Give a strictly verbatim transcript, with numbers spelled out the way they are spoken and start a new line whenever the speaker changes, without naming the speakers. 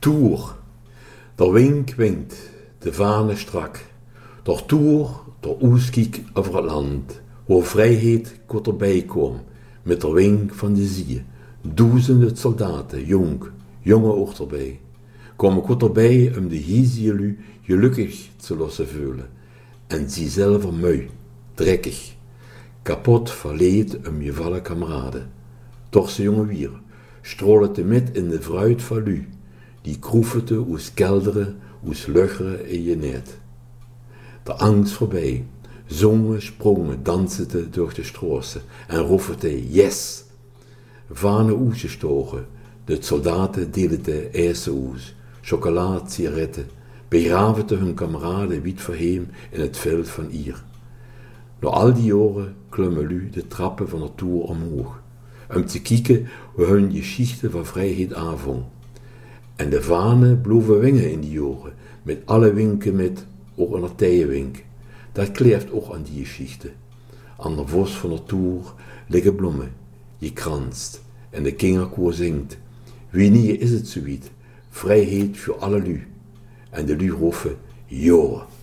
Tour. Der wink winkt, de vane strak. Der Tour, der Oeskik over het land, waar vrijheid kot erbij kwam, met der wink van de zie. Duizenden soldaten, jong, jonge ook erbij, komen kot erbij om de hizielu gelukkig te lassen voelen. En zie zelf mui, drekkig, kapot verleed om je vallen kameraden. Toch ze jonge wier, strolete met in de fruit van lu, die kroefete oes kelderen, oes lucheren in je net. De angst voorbij, zongen, sprongen, dansete door de strozen en roefete yes. Vane oesje stogen, de soldaten deelden ijzer oes, chocolade, sigaretten, begraveten hun kameraden wiet verheem in het veld van Ier. Door al die jaren klommen lu de trappen van de Tour omhoog, om te kijken hoe hun geschichte van vrijheid aanvong. En de vanen bleven wingen in die jaren, met alle winken met, ook een tijenwink. Dat kleeft ook aan die geschichte. Aan de vos van de Tour liggen bloemen, je kranst, en de kingerkoor zingt. Wanneer is het zoiets? Vrijheid voor alle lu. En de lu roepen, joh.